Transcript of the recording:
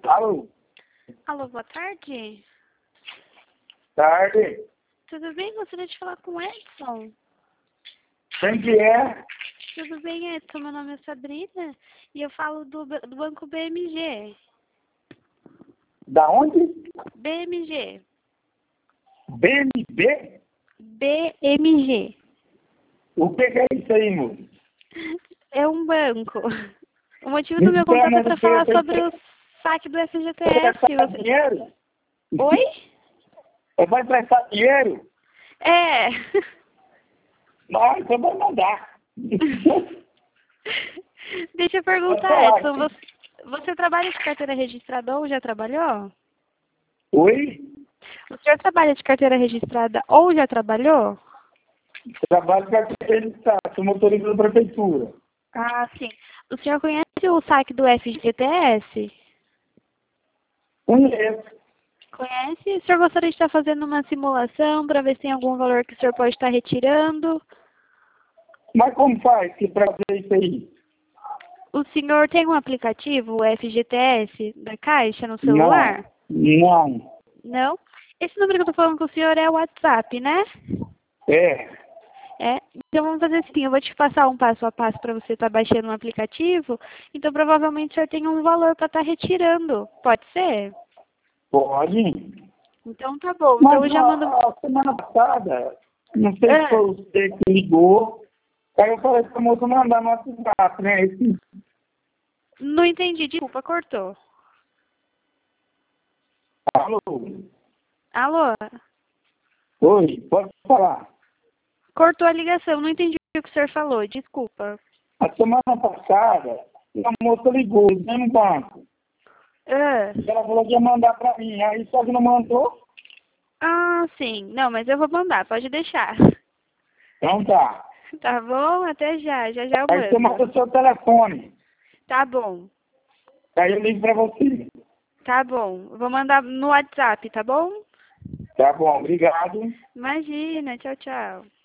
Alô? Alô, boa tarde. Tarde. Tudo bem? Gostaria de falar com o Edson. Quem que é? Tudo bem, Edson? Meu nome é Sabrina e eu falo do Banco BMG. Da onde? BMG. BNB? BMG. O que é isso aí, moço? É um banco. O motivo do meu contato é para falar sobre o saque do FGTS. Emprestar dinheiro? Oi? É para emprestar dinheiro? É. Não, então vai mandar. Deixa eu perguntar, Edson. Você trabalha de carteira registrada ou já trabalhou? Oi? O senhor trabalha de carteira registrada ou já trabalhou? Trabalho para acreditar, sou motorista da prefeitura. Ah, sim. O senhor conhece o saque do FGTS? Conheço. Conhece? O senhor gostaria de estar fazendo uma simulação para ver se tem algum valor que o senhor pode estar retirando? Mas como faz para fazer isso aí? O senhor tem um aplicativo, o FGTS, da Caixa, no celular? Não. Não? Esse número que eu estou falando com o senhor é o WhatsApp, né? É. É? Então vamos fazer assim, eu vou te passar um passo a passo para você estar baixando um aplicativo. Então provavelmente o senhor tem um valor para estar retirando. Pode ser? Pode. Então tá bom. Então Mas eu já mando. a semana passada, não sei se foi você que ligou, aí eu falei para a moça mandar no WhatsApp, né? Não entendi, desculpa, cortou. Alô? Alô? Oi, pode falar. Cortou a ligação, não entendi o que o senhor falou, desculpa. A semana passada, uma moça ligou no mesmo banco. Ah, Ela falou que ia mandar para mim, aí só que não mandou. sim. Não, mas eu vou mandar, pode deixar. Então tá. Tá bom? Até já, já já eu Aí você manda mando. o seu telefone, Tá bom, aí eu ligo para você. tá bom. Eu vou mandar no WhatsApp, tá bom? Tá bom, obrigado. Imagina, tchau, tchau.